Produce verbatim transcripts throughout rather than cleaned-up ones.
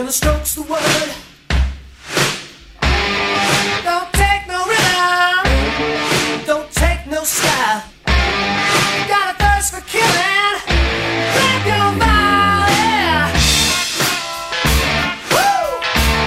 and the stroke's the word. Don't take no rhythm, don't take no style. You got a thirst for killing, grab your vial, yeah. Woo!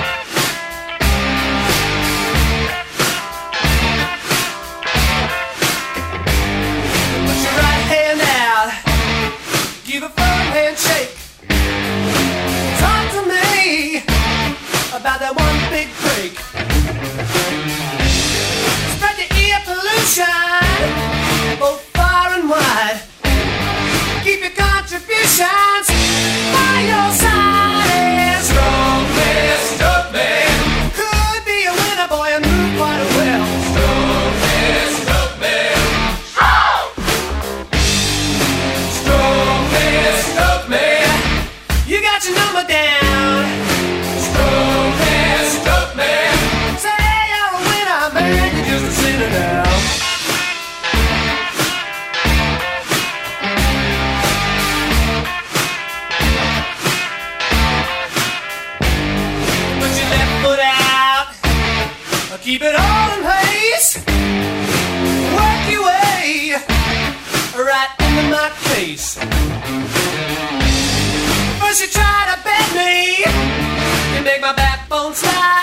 Put your right hand out, give a firm handshake. Talk to me about that one big break. Spread the ear pollution both far and wide. Keep your contributions by your side. And strong man, stuck man, could be a winner, boy, and move quite well. Strong man, stuck man, strong. Strong man, stuck man, you got your number down. Strong man, stuck man, say you're a winner, man, you're just a sinner now. Keep it all in place. Work your way right into my face. First you try to bend me, you make my backbone slide.